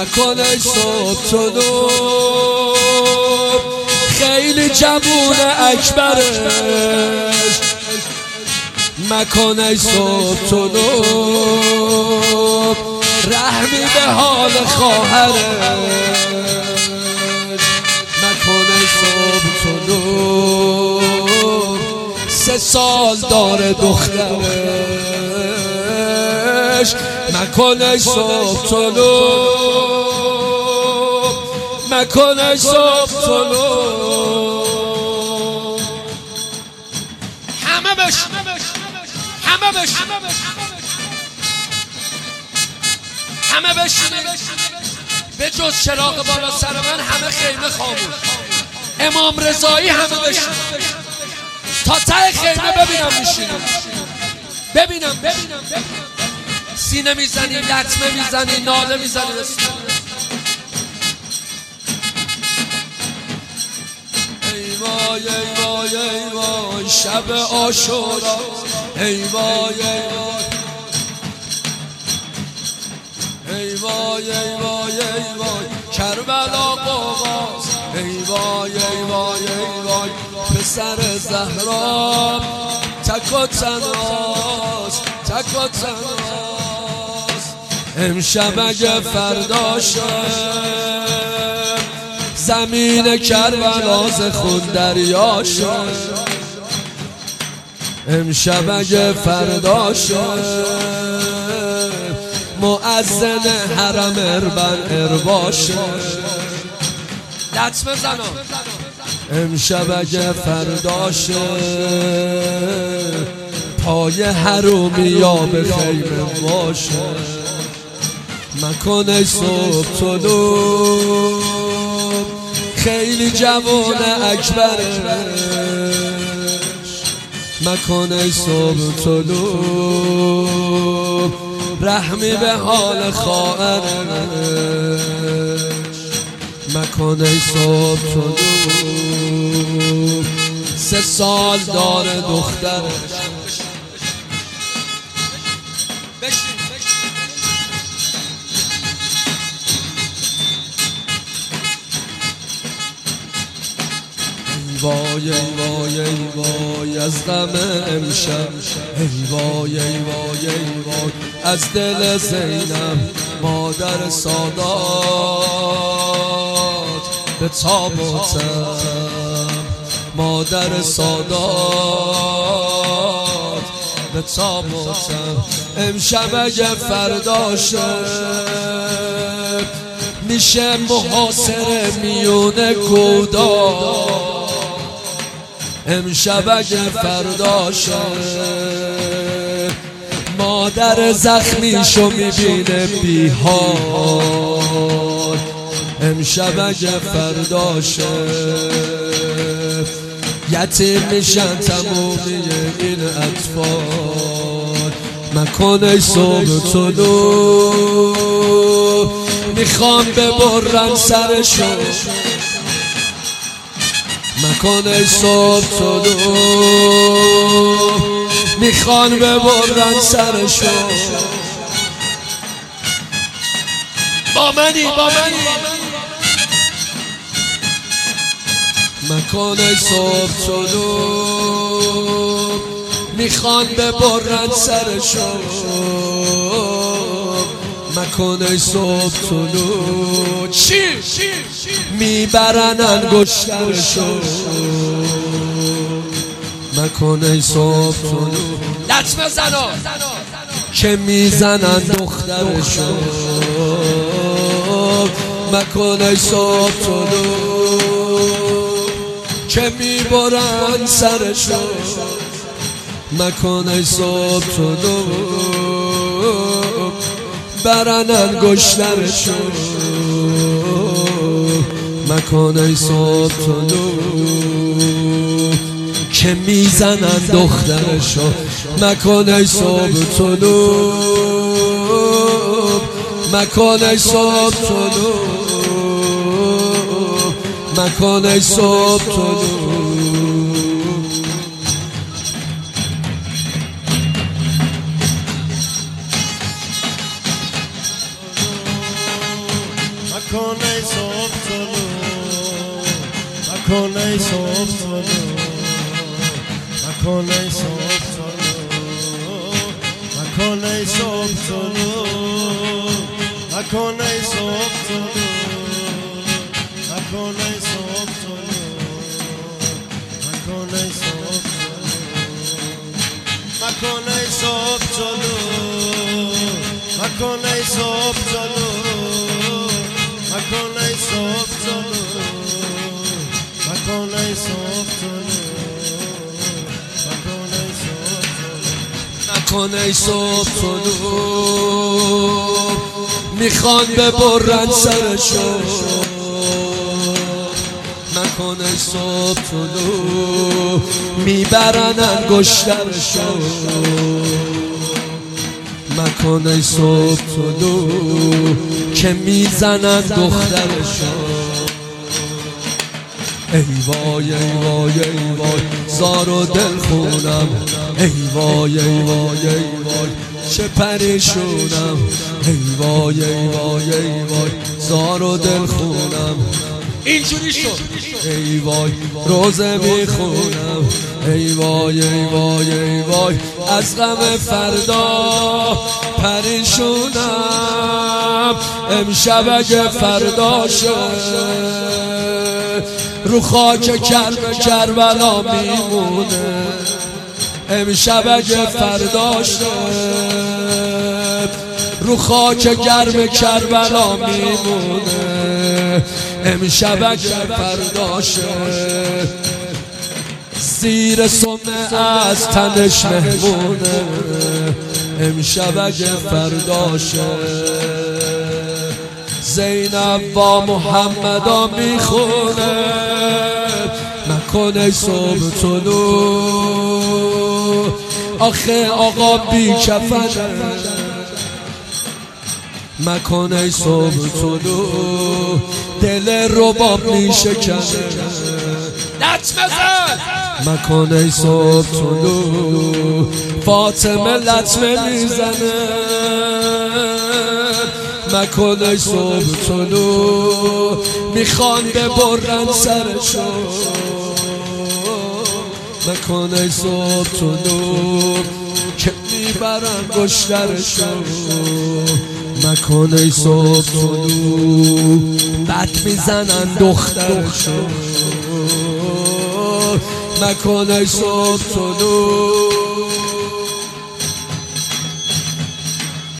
مکن ای صبح طلوع خیلی جوون اکبرش مکن ای صبح طلوع رحمی به حال خواهرش مکن ای صبح طلوع 3 سال داره دخترش مکن ای صبح طلوع مکن ای صبح طلوع همه بشینید به جز چراغ بالا سر من همه خیمه خاموش امام رضایی همه بشینید تا ته خیمه ببینم میشینید ببینم سینه میزنی لطمه میزنی ناله میزنی ای وای ای وای ای وای شب عاشورا ای وای ای وای ای وای ای وای ای وای کربلا قواس ای وای ای وای ای وای پسر زهرا تک و تنهاست امشب اگه فرداشه زمین کربلا ز خون دریاشه امشب اگه فرداشه مؤذن حرم ارباشه لطمه زنم امشب اگه فرداشه پای حرومیا به خیمه باشه مکن ای صبح طلوع خیلی جوان اکبرش مکن ای صبح طلوع رحمی به حال خواهرش مکن ای صبح طلوع 3 سال داره دخترش وای ای وای ای وای از غم امشب ای وای ای وای ای وای از دل زینب مادر سادات به تابوتم مادر سادات به تابوتم امشب اگه فرداشه میشه محاصره میونه گودار امشب اگه فرداشه مادر زخمیشو میبینه بیحال امشب اگه فرداشه یتیم میشن تمومی این اطفال مکن ای صبح طلوع میخوام ببرن سرشو مکن ای صبح طلوع میخوان ببرن سرشو با منی مکن ای صبح طلوع میخوان ببرن سرشو مکن ای صبح طلوع چی؟ میبرن انگشترشو مکن ای صبح طلوع لطمه زنا که میزنن دخترشو مکن ای صبح طلوع که میبرن سرشو مکن ای صبح طلوع برن انگشترشو مکن ای صبح طلوع که میزنن دخترشو مکن ای صبح طلوع مکن ای صبح طلوع مکن ای صبح طلوع مکن ای صبح طلوع مکن ای صبح طلوع مکن ای صبح طلوع مکن ای صبح طلوع مکن ای صبح طلوع مکن ای صبح طلوع مکن ای صبح مکن ای صبح طلوع مکن ای صبح طلوع مکن ای صبح طلوع مکن ای صبح طلوع مکن ای صبح طلوع میخوان ببرن سرشو مکن ای صبح طلوع میبرن انگشترشو مکن ای صبح طلوع که میزنن دخترشو ای وای ای وای ای وای زار و دل خونم ای وای ای وای ای وای چه پریشونم ای وای ای وای ای وای زار و دل خونم اینجوری شد ای وای روزه میخونم ای وای ای وای ای وای از غم فردا پریشونم امشب اگه فردا شد رو خاک کربلا میمونه امشب اگه فردا شد رو خاک گرم کربلا میمونه امشب اگه فردا شد زیر سمه از تنش مهمونه امشب اگه فردا شد زینب با محمدا میخونه مکن ای صبح طلوع آخه آقا بی کفنه مکن ای صبح طلوع دل رباب میشکنه لطم بزن مکن ای صبح طلوع فاطمه لطمه میزنه مکن ای صبح طلوع میخوان ببرن سرشو مکن ای صبح طلوع که میبرن گشترشو مکن ای صبح طلوع بد میزنن دخترشو مکن ای صبح طلوع